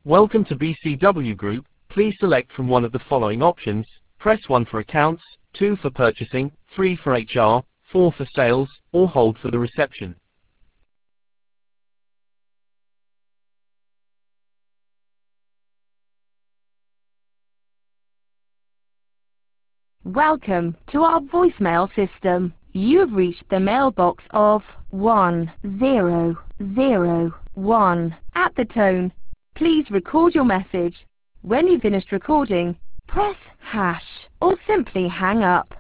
Welcome to BCW Group. Please select from one of the following options. Press 1 for accounts, 2 for purchasing, 3 for HR, 4 for sales, or hold for the reception. Welcome to our voicemail system. You have reached the mailbox of 1001. At the tone, please record your message. When you've finished recording, press hash or simply hang up.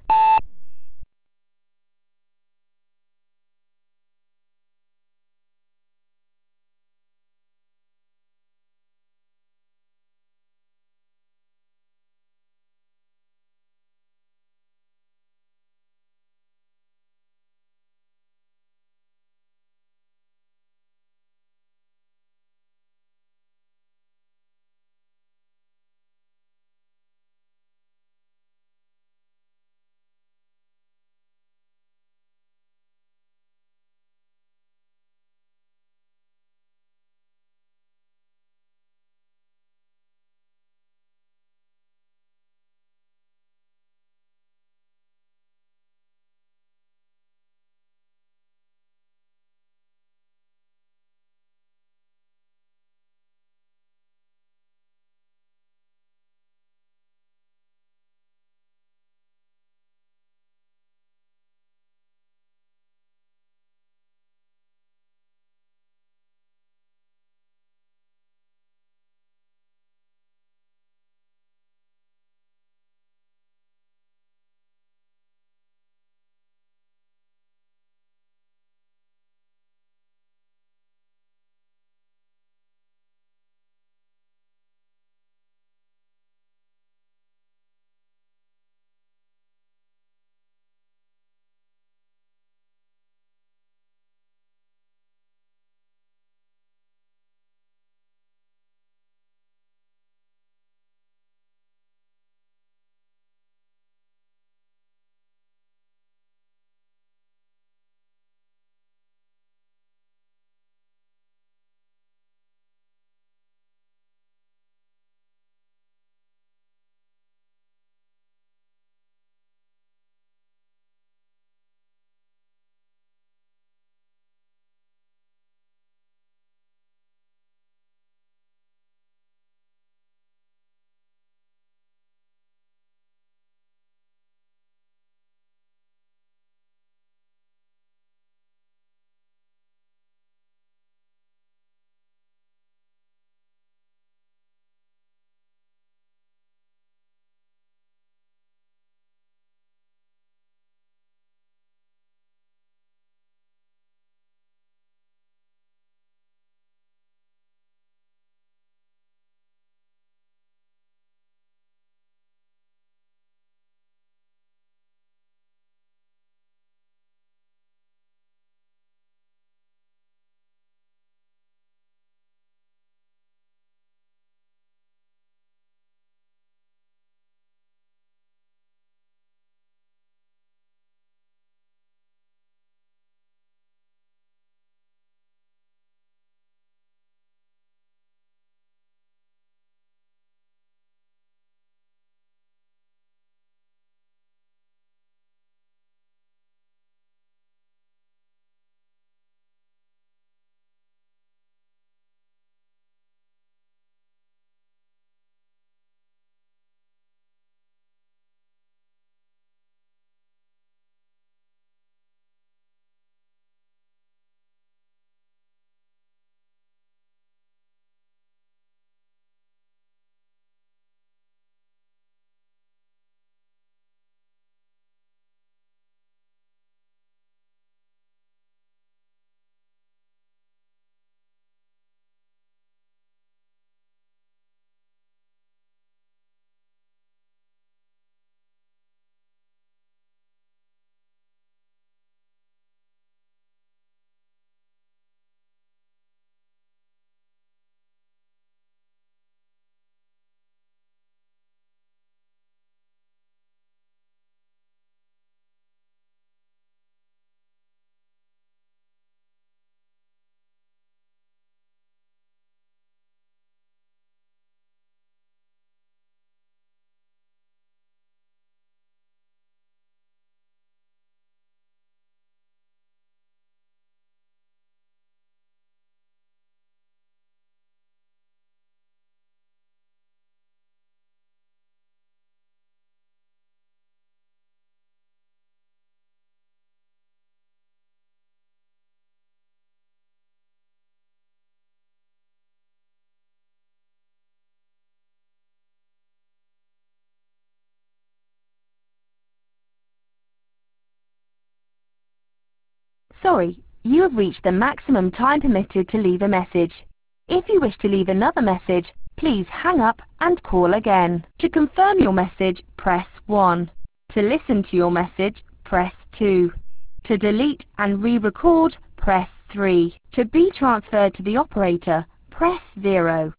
Sorry, you have reached the maximum time permitted to leave a message. If you wish to leave another message, please hang up and call again. To confirm your message, press 1. To listen to your message, press 2. To delete and re-record, press 3. To be transferred to the operator, press 0.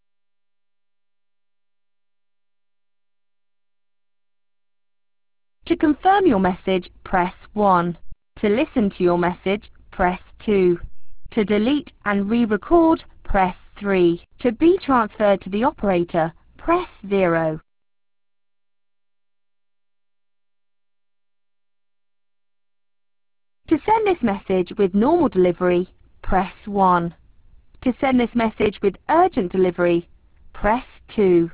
To confirm your message, press 1. To listen to your message, press 2. To delete and re-record, press 3. To be transferred to the operator, press 0. To send this message with normal delivery, press 1. To send this message with urgent delivery, press 2.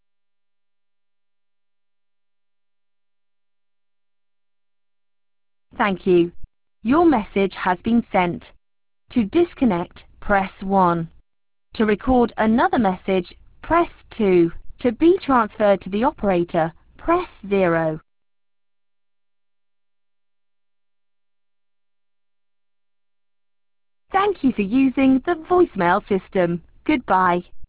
Thank you. Your message has been sent. To disconnect, press 1. To record another message, press 2. To be transferred to the operator, press 0. Thank you for using the voicemail system. Goodbye.